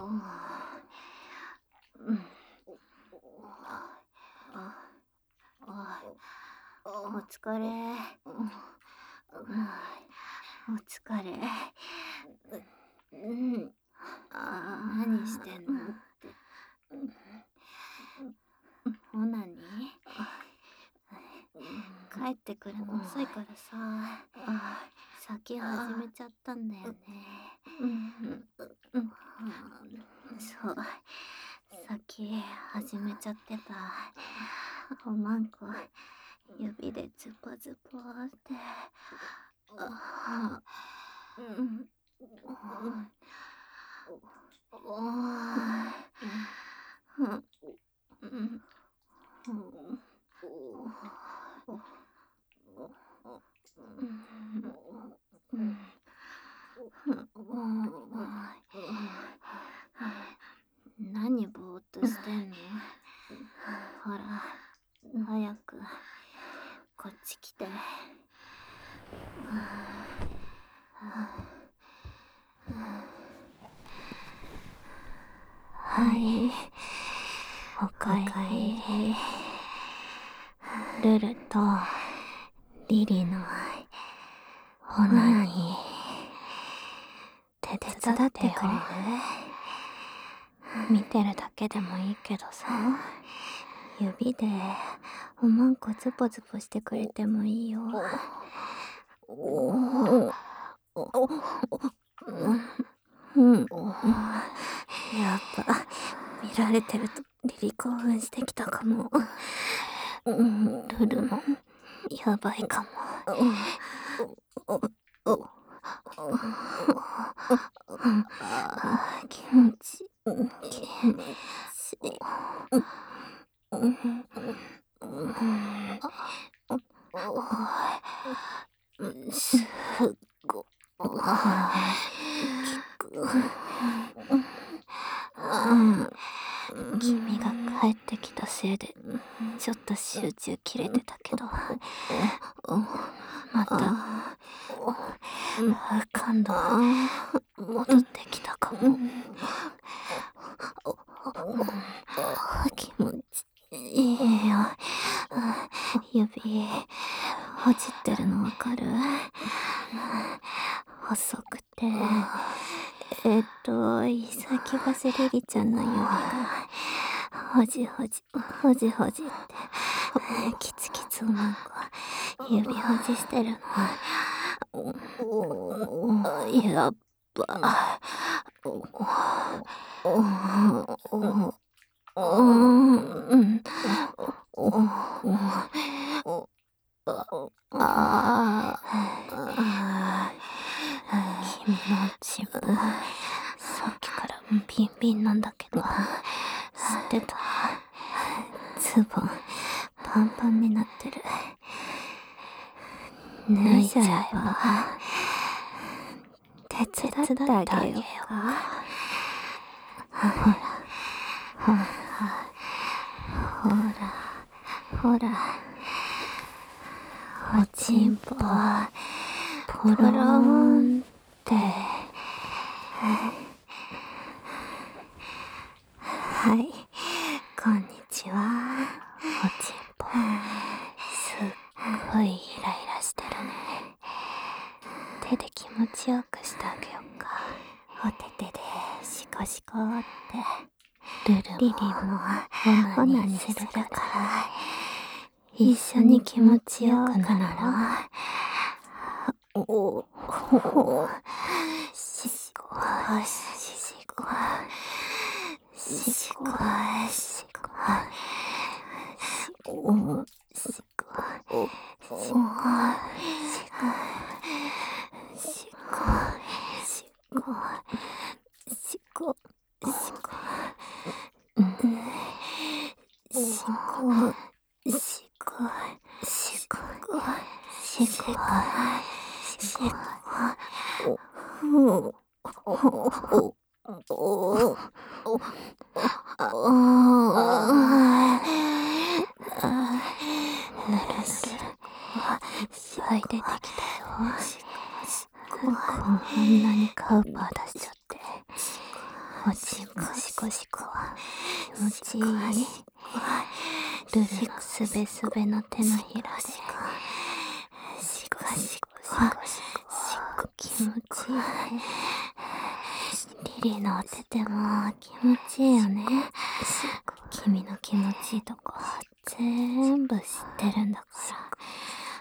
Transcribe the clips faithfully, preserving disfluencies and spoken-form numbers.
お疲れ。お疲れ。何してんのって。ほなに帰ってくるの遅いからさ、先始めちゃったんだよね。そう、先始めちゃってた。おまんこ指でズポズポって。何ぼーっとしてんの？ほら、早くこっち来て。はい、おかえり。ルルとリリのオナニー手伝ってくれる？見てるだけでもいいけどさ、指でおまんこズポズポしてくれてもいいよ。うん、やっぱ見られてるとリリ興奮してきたかも。ルルもやばいかも。気持ちいい。気持ちいい。すっごい効く。君が帰ってきたせいでちょっと集中切れてたけど、また感度戻ってきたかも。気持ちいいよ。指ほじってるのわかる？細くて、えっと先走リリちゃんの指がほじほじほじほじってキツキツおまんこ指ほじしてるの。やっば。君の血もさっきからビンビンなんだけど、知ってた？ズボンパンパンになってる。脱いじゃえば？手伝ってあげようか？ほらほらほらほら、おちんぽポロンって。はい、こんにちは。おちんぽすっごいイライラしてるね。手で気持ちよくしてあげようか？お手手でシコシコって。ルルもリリもオナニーするから、一緒に気持ちよくなろう。おお、しこしこしこしこしこしこしこしこしこしこしこしこしこしこいっぱい出てきたよ。こんなにカウパー出しちゃって、おちんぽしこ気持ちいい。ルルのすべすべの手のひらでしこしこしこしこ気持ちいいね。リリのお手手も気持ちいいよね。君の気持ちいいとこ全部知ってるんだから。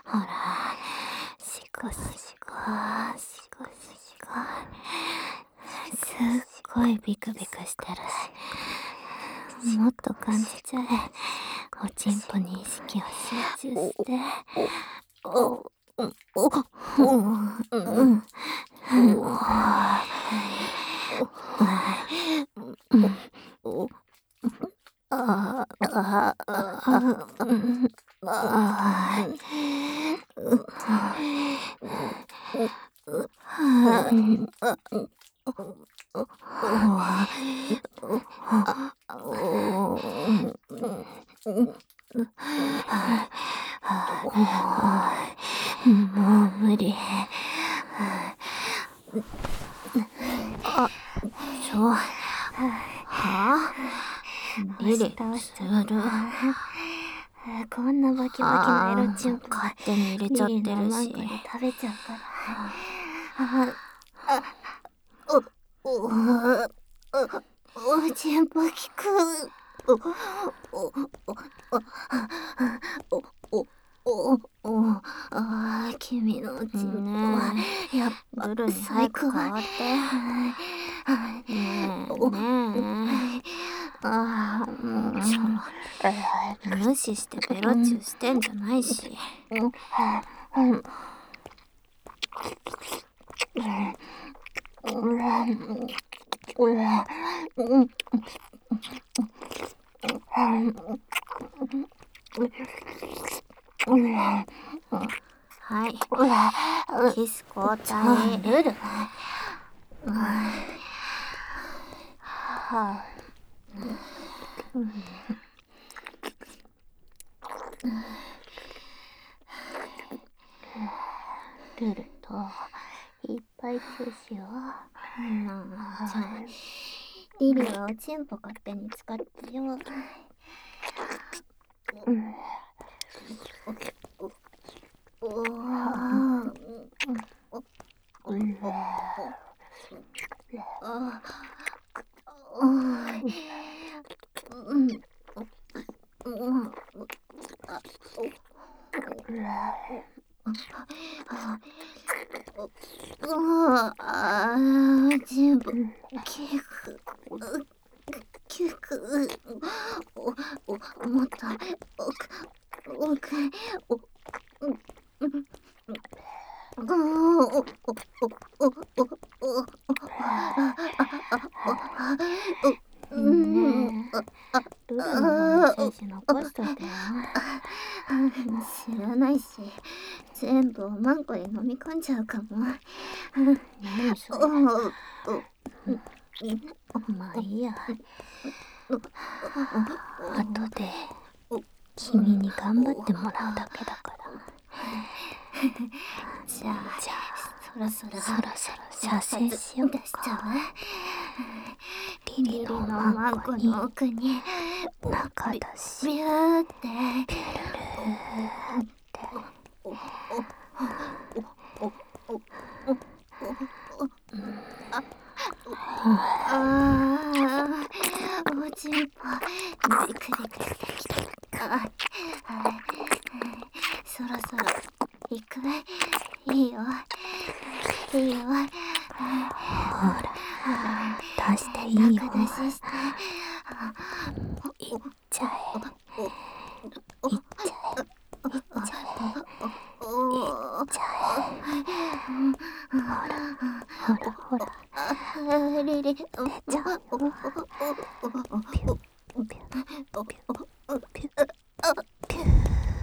ほら、しこしこしこしこすっごいビクビクしてるし、もっと感じちゃえ。おちんぽに意識を集中して。おおおうんうんあああうんあもう無理。あ、ちょ、はあリリ、ずる。こんなバキバキなエロチンポ勝手に入れちゃってるし。リリのマンコで食べちゃうから。あ、あ、お、お、お、おちんぽ効く。お、お、お、お、お、お、あー、君のおちんぽやっぱルルに早く変わって。ねえねえ、ああ、もうちょっ無視してベロチューしてんじゃないし。はい、キス交代。ルル。はあ、ルルといっぱいチューしよう。なあ、じゃあリリはおちんぽ勝手に使ってよ。うんおおああ、全部キクキクおおもっと奥奥おおおおルルのメッセージ残しといてよ。知らないし、全部おまんこで飲み込んじゃうかも。何それ。まあいいや。後で君に頑張ってもらうだけだから。じゃあ、じゃあそろそろそろそろ射精しようか。リリのマンコに奥に中だしビューってピュルルってああおちんぽビクビクしてきた。そろそろ行くいいよいいよ。ほら出していいよ。中出ししていっちゃえいっちゃえいっちゃえいっちゃえ。ほらほらほらリリ出ちゃう。ピュピュピュピュピュピュ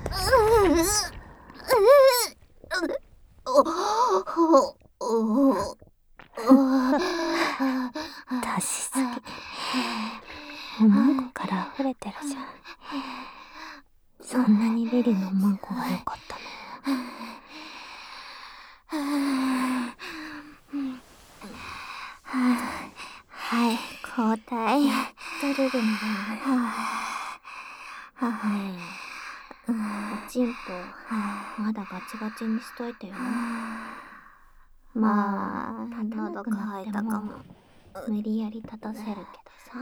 出しすぎ。おまんこから溢れてるじゃん。そんなにリリのおまんこが良かったの？はい、こ包帯やっとルルの番だ。ねえ、おちんぽまだガチガチにしといてよ。まあ立たなくなっても無理やり立たせるけどさ。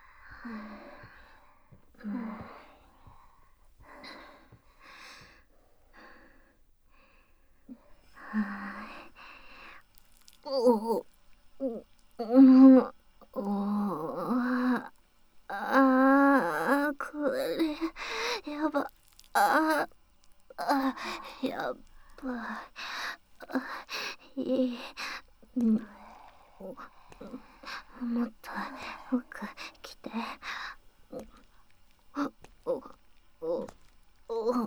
おお、うん、おああ、これやば、ああ、やばい、うん、もっと奥来て。おおおお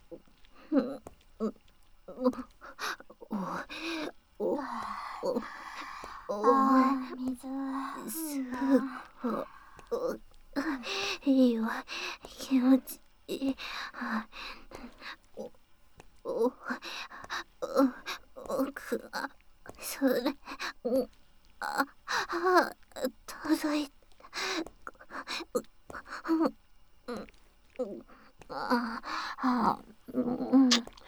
おお水すごいいわ、気持ちいい。おお奥がそれああ届いた。ああうん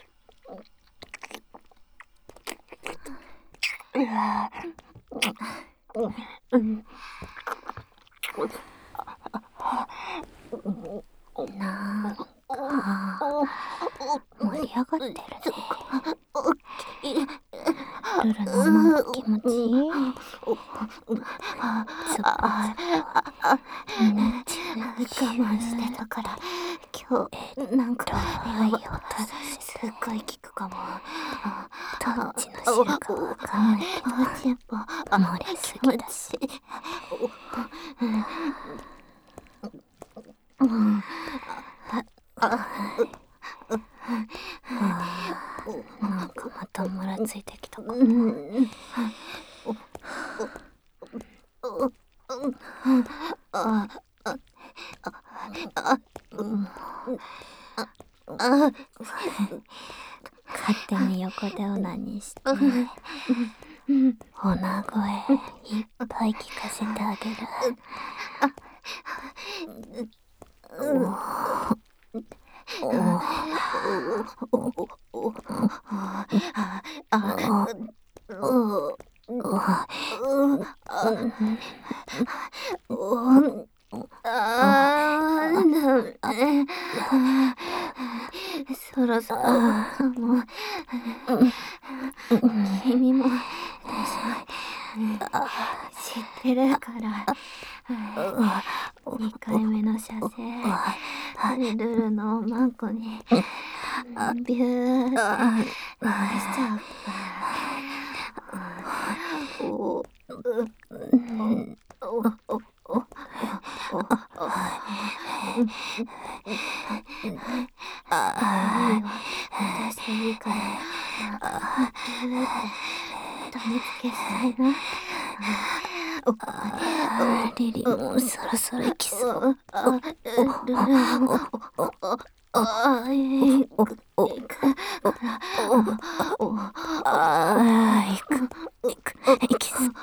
なんか盛り上がってるね。ルルのマンコ気持ちいい。つぼつぼねちねち我慢してたから今日なんかいい音すっごい効くかも。どっちの汁かわかんないけど漏れすぎだし。うんなんかまたもらついてきたかも。勝手に横でオナニーして女声いっぱい聞かせてあげる。そろそろかも。君もでしょ。知ってるからにかいめの射精ルルのマンコにビューってしちゃうから。おいいよ、出していいから。ギューって種付けしたいな。リリもそろそろ行きそう。ルルもああ行く行くからああ行く行く行きそう。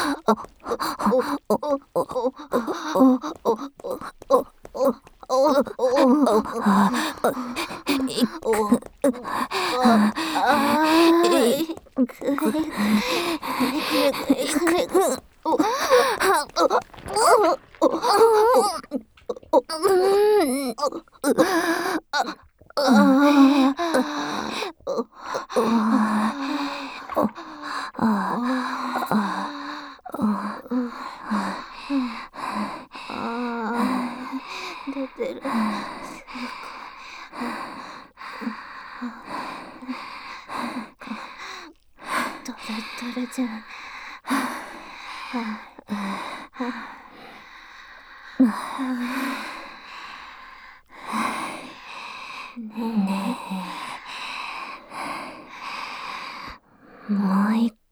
出てる。トロトロじゃん。ねえ、もう一